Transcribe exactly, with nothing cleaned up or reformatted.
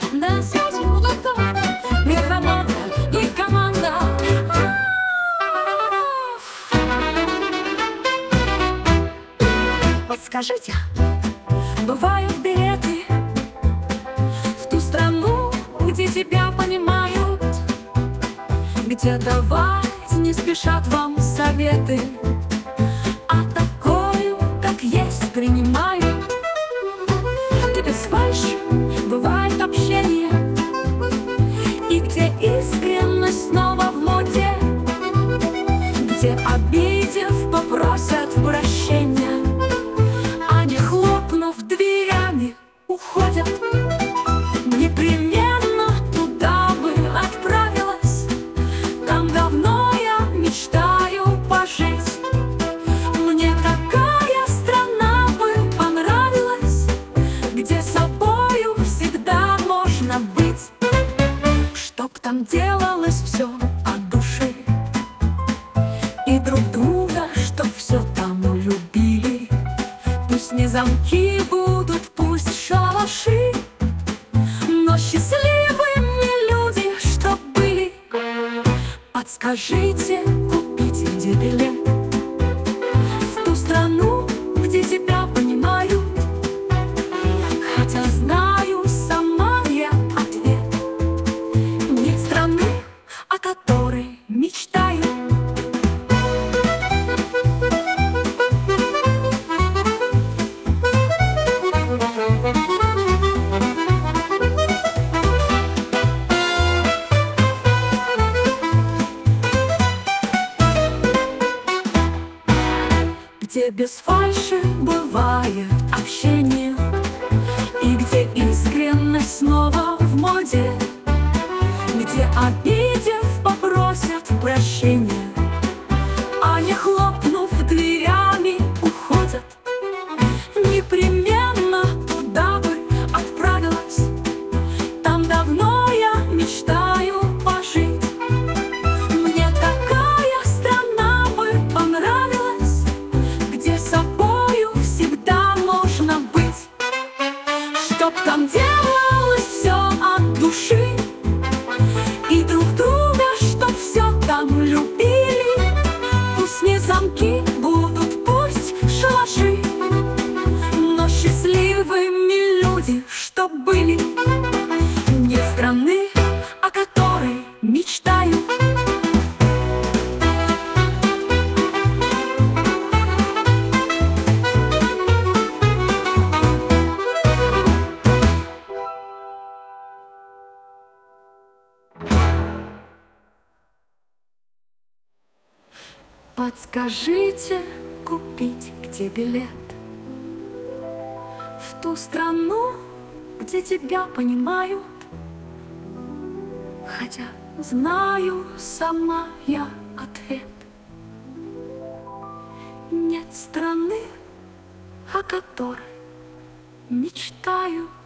На связи молоток, микроманда и команда. Подскажите, бывают билеты в ту страну, где тебя понимают, где давать не спешат вам советы, а такую, как есть, принимают. Где без фальши бывает общение, и где искренность снова в моде, где, обидев, попросят прощения, а не хлопнув дверями, уходят. Непременно туда бы отправилась, там давно я мечтаю пожить. Мне такая страна бы понравилась, где собою всегда можно быть, чтоб там делалось все от души, и друг друга, чтоб все там любили. Пусть не замки будут, пусть шалаши, но счастливыми люди, чтоб были. Подскажите, купить где билет в ту страну, где тебя понимают, хотя знаю сама я ответ. Нет страны, о которой мечтаю. Где без фальши бывает общение, и где искренность снова в моде, где, обидев, попросят прощения, а не хлопнув дверями, уходят. Непременно туда бы отправилась, там давно я мечтаю пожить. Мне такая страна бы понравилась, где собою всегда можно быть, чтоб там делалось все от души, и друг друга, чтоб все там любили. Пусть не замки будут, пусть шалаши, но счастливыми люди, чтоб были. Нет страны, о которой мечтаю. Подскажите, купить где билет в ту страну, где тебя понимают, хотя знаю сама я ответ. Нет страны, о которой мечтаю.